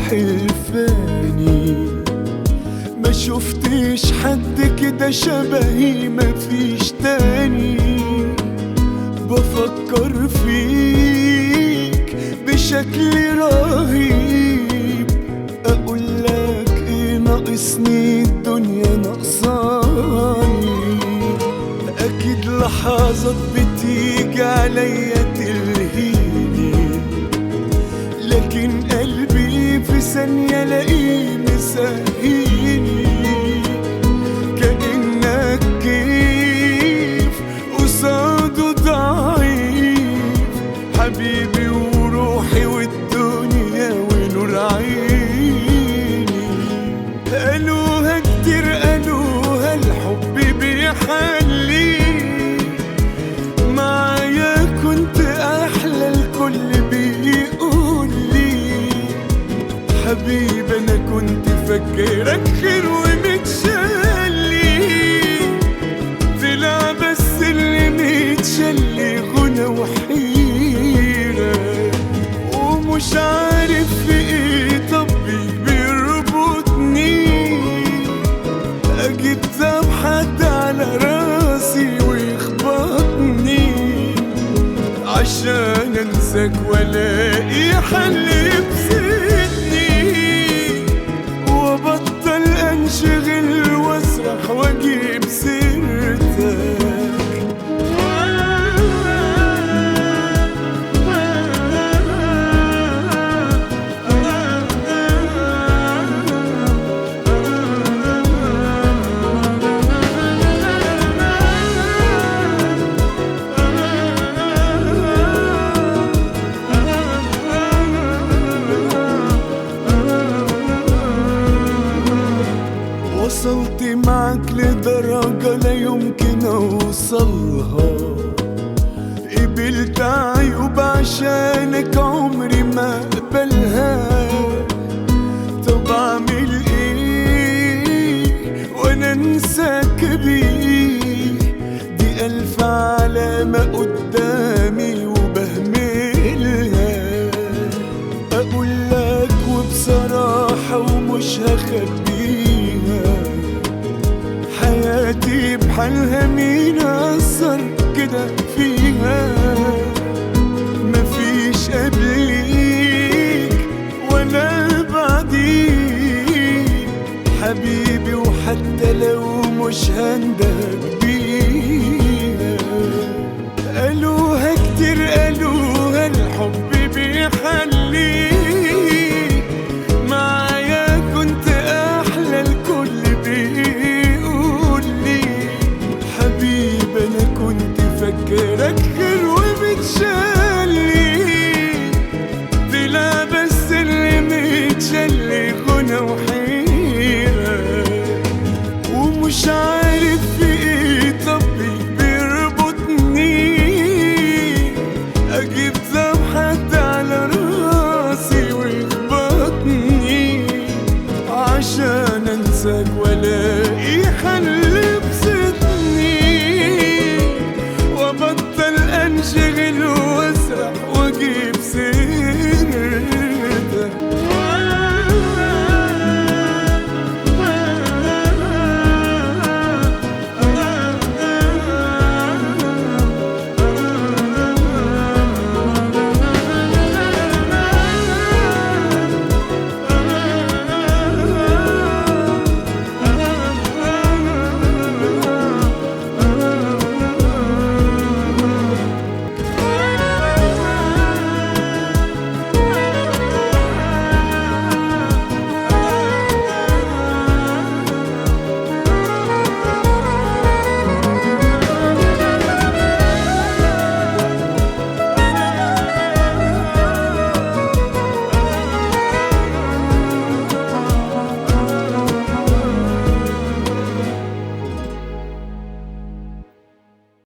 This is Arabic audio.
حلفاني، ما شفتش حد كده شبهي مفيش تاني. بفكر فيك بشكل رهيب، اقولك ايه ناقصني الدنيا ناقصاني. اكيد لحظات بتيجي عليا تلهيني، لكن قلبي في ثانية لاقيه مسهيني. كأنك كيف قصاده ضعيف، حبيبي وروحي والدنيا ونور عيني. قالوها كتير قالوها الحب بيحلي، معايا كنت أحلى الكل بيقولي. حبيبي أنا كنت فاكرك خير ومتشلي، طلع بس اللي متشلي غنى وحيرة. ومش عارف في ايه طبيب بيربطني، اجيب ذنب حد على راسي ويخبطني عشان انساك والاقي حل يبسطني، وابطل انشغل واسرح واجيب سيرتك. وصلت معك لدرجة لا يمكن أوصلها، قبلت عيوب عشانك عمري ما أقبلها. طب أعمل إيه وأنا أنساك بيه؟ دي ألف علامة قدامي وبهملها. أقولك وبصراحة ومش هخبيها، حياتي بحالها مين أثر كده فيها؟ مفيش قبليك ولا بعديك حبيبي، وحتى لو مش هندهك بيها. قالوها كتير قالوها الحب بيحلي، معايا كنت أحلى الكل بيقولي. حبيبي أنا كنت فاكرك خير ومتشلي، طلع بس اللي متشلي غنى وحيرة. ومش عارف في ايه طبيب بيربطني، اجيب ذنب حد على راسي ويخبطني عشان انساك والاقي حل يبسطني، وابطل انشغل واسرح واجيب سيرتك.